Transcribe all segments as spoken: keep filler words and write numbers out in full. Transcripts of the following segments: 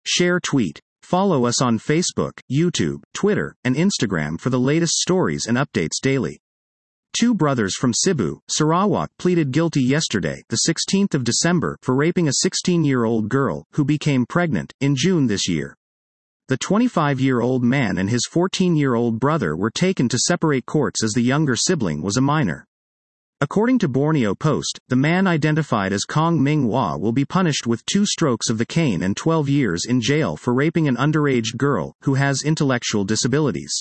Share tweet. Follow us on Facebook, YouTube, Twitter, and Instagram for the latest stories and updates daily. Two brothers from Cebu, Sarawak pleaded guilty yesterday, the sixteenth of December, for raping a sixteen-year-old girl, who became pregnant, in June this year. The twenty-five-year-old man and his fourteen-year-old brother were taken to separate courts as the younger sibling was a minor. According to Borneo Post, the man identified as Kong Ming Hua will be punished with two strokes of the cane and twelve years in jail for raping an underage girl, who has intellectual disabilities.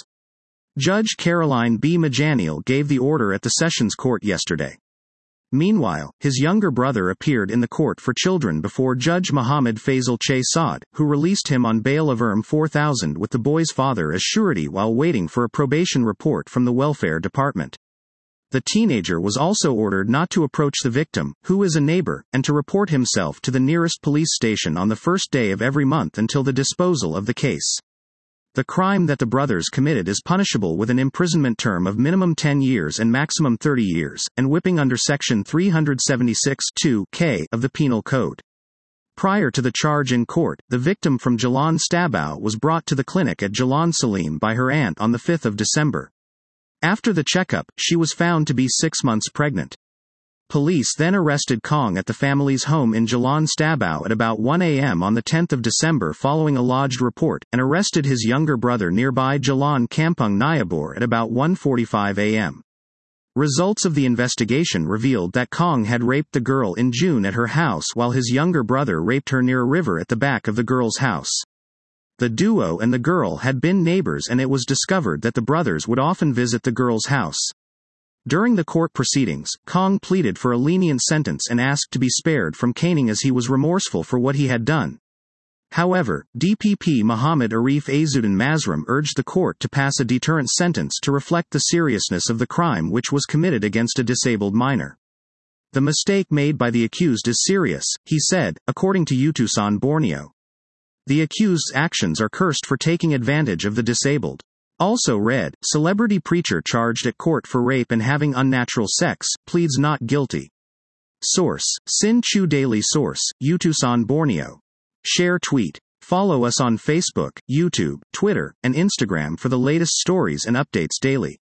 Judge Caroline B. Majaniel gave the order at the Sessions Court yesterday. Meanwhile, his younger brother appeared in the court for children before Judge Muhammad Faisal Che Saad, who released him on bail of four thousand with the boy's father as surety while waiting for a probation report from the Welfare Department. The teenager was also ordered not to approach the victim, who is a neighbor, and to report himself to the nearest police station on the first day of every month until the disposal of the case. The crime that the brothers committed is punishable with an imprisonment term of minimum ten years and maximum thirty years, and whipping under Section three seventy-six two K of the Penal Code. Prior to the charge in court, the victim from Jalan Stabao was brought to the clinic at Jalan Salim by her aunt on the fifth of December. After the checkup, she was found to be six months pregnant. Police then arrested Kong at the family's home in Jalan Stabao at about one a m on the tenth of December following a lodged report, and arrested his younger brother nearby Jalan Kampung Nyabor at about one forty-five a m Results of the investigation revealed that Kong had raped the girl in June at her house while his younger brother raped her near a river at the back of the girl's house. The duo and the girl had been neighbors, and it was discovered that the brothers would often visit the girl's house. During the court proceedings, Kong pleaded for a lenient sentence and asked to be spared from caning as he was remorseful for what he had done. However, D P P Muhammad Arif Azuddin Mazrum urged the court to pass a deterrent sentence to reflect the seriousness of the crime which was committed against a disabled minor. The mistake made by the accused is serious, he said, according to Utusan Borneo. The accused's actions are cursed for taking advantage of the disabled. Also read, celebrity preacher charged at court for rape and having unnatural sex, pleads not guilty. Source, Sin Chu Daily Source, Utusan Borneo. Share tweet. Follow us on Facebook, YouTube, Twitter, and Instagram for the latest stories and updates daily.